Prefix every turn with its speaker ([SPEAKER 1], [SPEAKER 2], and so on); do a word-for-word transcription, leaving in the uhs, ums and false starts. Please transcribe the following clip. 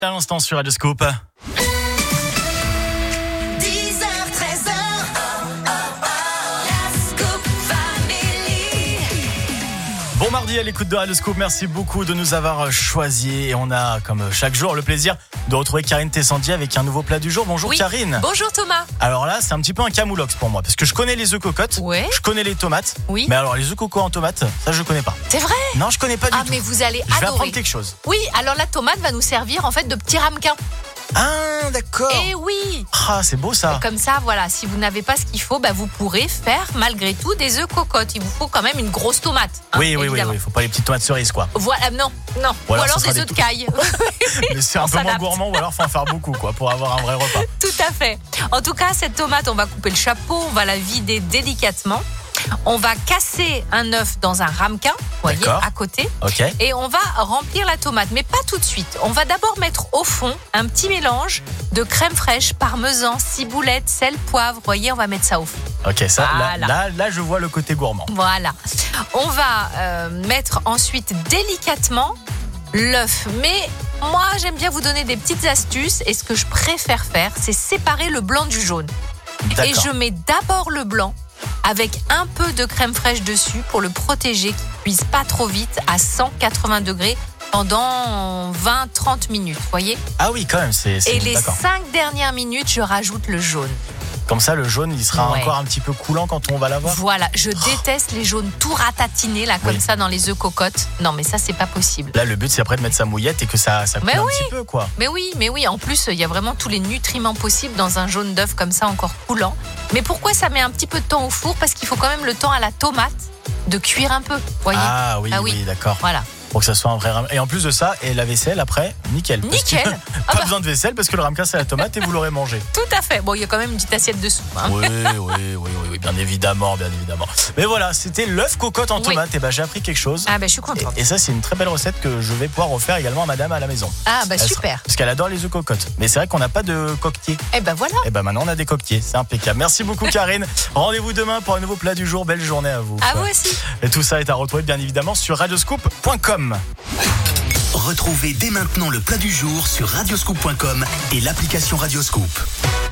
[SPEAKER 1] À l'instant sur Radio Scoop. Bon mardi à l'écoute de Radio Scoop, merci beaucoup de nous avoir choisis et on a comme chaque jour le plaisir de retrouver Karine Tessandier avec un nouveau plat du jour. Bonjour
[SPEAKER 2] oui.
[SPEAKER 1] Karine.
[SPEAKER 2] Bonjour Thomas.
[SPEAKER 1] Alors là c'est un petit peu un camoulox pour moi parce que je connais les œufs cocottes,
[SPEAKER 2] ouais.
[SPEAKER 1] je connais les tomates,
[SPEAKER 2] oui.
[SPEAKER 1] mais alors les œufs coco en tomates, ça je connais pas.
[SPEAKER 2] C'est vrai?
[SPEAKER 1] Non je connais pas du
[SPEAKER 2] ah,
[SPEAKER 1] tout.
[SPEAKER 2] Ah mais vous allez
[SPEAKER 1] je vais
[SPEAKER 2] adorer.
[SPEAKER 1] apprendre quelque chose.
[SPEAKER 2] Oui, alors la tomate va nous servir en fait de petit ramequin.
[SPEAKER 1] Ah d'accord.
[SPEAKER 2] Et oui.
[SPEAKER 1] Ah c'est beau ça.
[SPEAKER 2] Et comme ça voilà, si vous n'avez pas ce qu'il faut, bah, vous pourrez faire malgré tout des œufs cocottes. Il vous faut quand même une grosse tomate. Hein,
[SPEAKER 1] oui oui oui, oui, faut pas les petites tomates cerises quoi.
[SPEAKER 2] Voilà, non, non.
[SPEAKER 1] Ou alors,
[SPEAKER 2] ou alors des,
[SPEAKER 1] des
[SPEAKER 2] œufs de caille.
[SPEAKER 1] Mais c'est un peu moins gourmand ou alors faut en faire beaucoup quoi pour avoir un vrai repas.
[SPEAKER 2] Tout à fait. En tout cas, cette tomate, on va couper le chapeau, on va la vider délicatement. On va casser un œuf dans un ramequin, vous voyez, à côté.
[SPEAKER 1] Okay.
[SPEAKER 2] Et on va remplir la tomate, mais pas tout de suite. On va d'abord mettre au fond un petit mélange de crème fraîche, parmesan, ciboulette, sel, poivre. Vous voyez, on va mettre ça au fond.
[SPEAKER 1] Ok, ça,
[SPEAKER 2] voilà.
[SPEAKER 1] là, là, là, je vois le côté gourmand.
[SPEAKER 2] Voilà. On va euh, mettre ensuite délicatement l'œuf. Mais moi, j'aime bien vous donner des petites astuces. Et ce que je préfère faire, c'est séparer le blanc du jaune.
[SPEAKER 1] D'accord.
[SPEAKER 2] Et je mets d'abord le blanc avec un peu de crème fraîche dessus pour le protéger, qu'il ne cuise pas trop vite à cent quatre-vingts degrés pendant vingt à trente minutes, vous voyez.
[SPEAKER 1] Ah oui, quand même, c'est, c'est
[SPEAKER 2] Et les
[SPEAKER 1] d'accord.
[SPEAKER 2] cinq dernières minutes, je rajoute le jaune.
[SPEAKER 1] Comme ça, le jaune, il sera
[SPEAKER 2] ouais.
[SPEAKER 1] encore un petit peu coulant quand on va l'avoir.
[SPEAKER 2] Voilà, je
[SPEAKER 1] oh.
[SPEAKER 2] déteste les jaunes tout ratatinés, là, comme oui. ça, dans les œufs cocottes. Non, mais ça, c'est pas possible.
[SPEAKER 1] Là, le but, c'est après de mettre sa mouillette et que ça, ça coule
[SPEAKER 2] mais
[SPEAKER 1] un
[SPEAKER 2] oui.
[SPEAKER 1] petit peu, quoi.
[SPEAKER 2] Mais oui, mais oui. En plus, il y a vraiment tous les nutriments possibles dans un jaune d'œuf comme ça, encore coulant. Mais pourquoi ça met un petit peu de temps au four? Parce qu'il faut quand même le temps à la tomate de cuire un peu, vous voyez.
[SPEAKER 1] Ah oui, ah, oui, oui, d'accord.
[SPEAKER 2] Voilà.
[SPEAKER 1] Pour que ça soit un vrai ramequin. Et en plus de ça, et la vaisselle après, nickel.
[SPEAKER 2] Nickel.
[SPEAKER 1] Pas
[SPEAKER 2] ah bah.
[SPEAKER 1] besoin de vaisselle parce que le ramequin c'est la tomate et vous l'aurez mangé.
[SPEAKER 2] Tout à fait. Bon, il y a quand même une petite assiette dessous. Hein.
[SPEAKER 1] Oui, oui, oui, oui, oui, bien évidemment, bien évidemment. Mais voilà, c'était l'œuf cocotte en tomate. Oui. Et ben j'ai appris quelque chose.
[SPEAKER 2] Ah ben je suis contente.
[SPEAKER 1] Et, et ça c'est une très belle recette que je vais pouvoir refaire également à madame à la maison.
[SPEAKER 2] Ah ben
[SPEAKER 1] Elle
[SPEAKER 2] super.
[SPEAKER 1] Sera, parce qu'elle adore les œufs cocottes. Mais c'est vrai qu'on n'a pas de coquetier.
[SPEAKER 2] Et ben voilà.
[SPEAKER 1] Et ben maintenant on a des coquetiers, c'est impeccable. Merci beaucoup Karine. Rendez-vous demain pour un nouveau plat du jour. Belle journée à vous.
[SPEAKER 2] À vous aussi.
[SPEAKER 1] Et tout ça est à retrouver bien évidemment sur radioscoop point com.
[SPEAKER 3] Retrouvez dès maintenant le plat du jour sur radioscoop point com et l'application Radioscoop.